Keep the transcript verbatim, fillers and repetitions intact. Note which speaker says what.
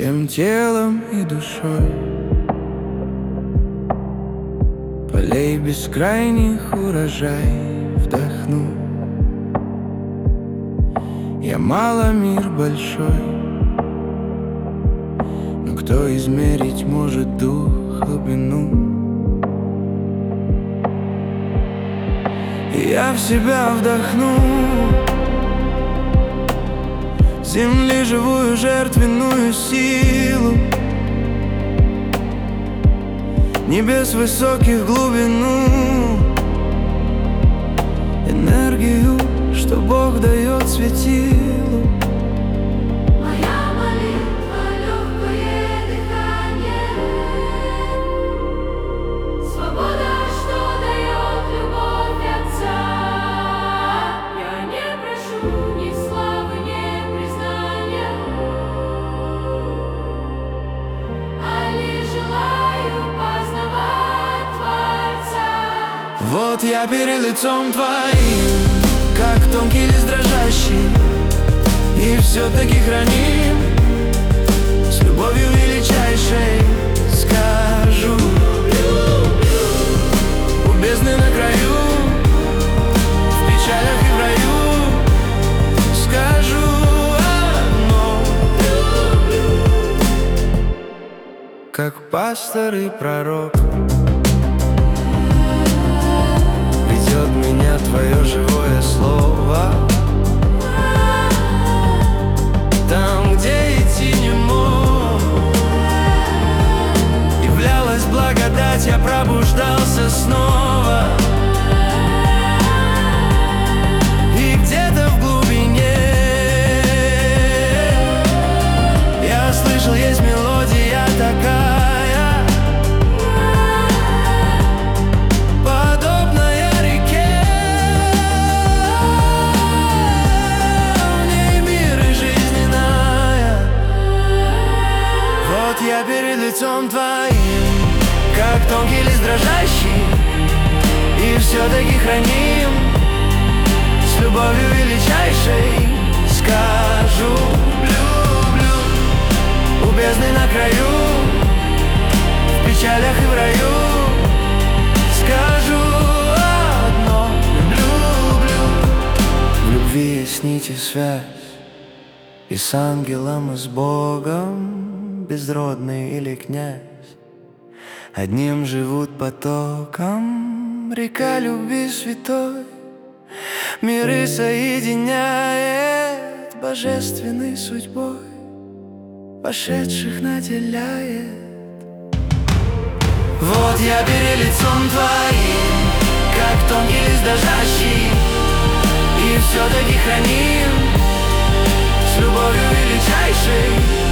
Speaker 1: всем телом и душой. Полей бескрайних урожай вдохну. Я мало, мир большой, но кто измерить может дух глубину? И я в себя вдохну земли живую жертвенную силу, небес высоких глубину, энергию, что Бог дает светилу.
Speaker 2: Моя молитва — легкое дыхание, свобода, что дает любовь Отца. Я не прошу ни славы, ни признания, а лишь желаю познавать Творца.
Speaker 1: Вот я перед лицом Твоим, как тонкий лист дрожащий, и все-таки храним с любовью величайшей. Скажу, люблю, у бездны на краю, в печалях и в раю. Скажу одно, люблю, как пастор и пророк. Ведет меня Твое живое слово, там, где идти не мог. Являлась благодать, я пробуждался снова. И где-то в глубине я слышал, есть мелодия такая, я перед лицом Твоим, как тонкий лист дрожащий, и все-таки храним с любовью величайшей. Скажу, люблю, у бездны на краю, в печалях и в раю. Скажу одно, люблю. В любви есть нить и связь, и с ангелом, и с Богом, безродный или князь, одним живут потоком, река любви святой, миры соединяет божественной судьбой, пошедших наделяет. Вот я перед лицом Твоим, как тонкий лист дрожащий, и все-таки храним с любовью величайшей.